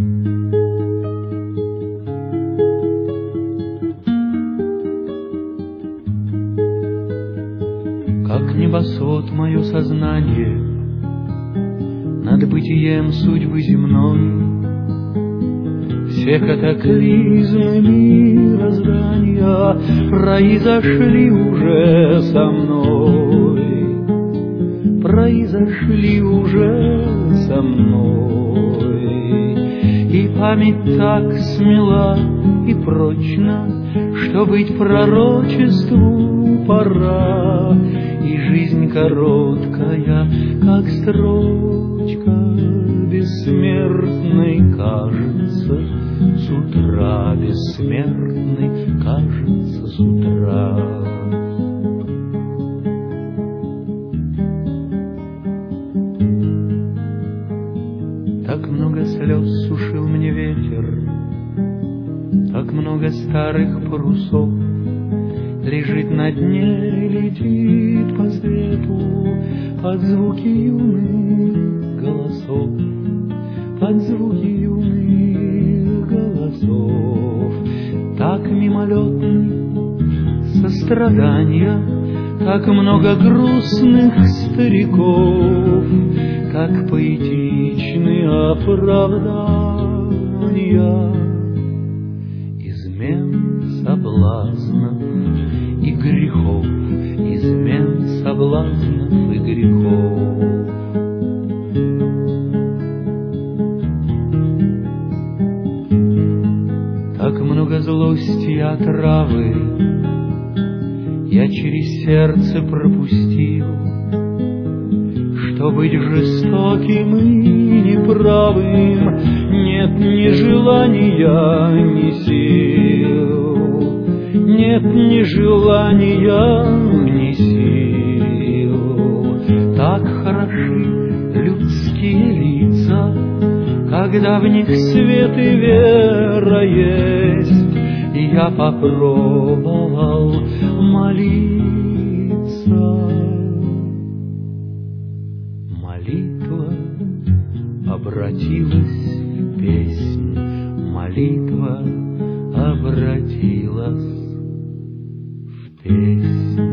Как небосвод мое сознание над бытием судьбы земной, все катаклизмы мироздания произошли уже со мной, произошли уже со мной. И память так смела и прочна, что быть пророчеству пора, и жизнь короткая, как строчка бессмертной кажется с утра, бессмертной кажется с утра. Так много слез сушил мне ветер, так много старых парусов лежит на дне, летит по свету под звуки юных голосов, под звуки юных голосов. Так мимолетны сострадания, так много грустных стариков, как поэтичны оправдания измен, соблазнов и грехов, измен, соблазнов и грехов. Так много злости и отравы я через сердце пропустил, что быть жестоким и неправым нет ни желания, ни сил, нет ни желания, ни сил. Так хороши людские лица, когда в них свет и вера есть, и я попробовал молиться. Молитва обратилась в песнь, молитва обратилась в песнь.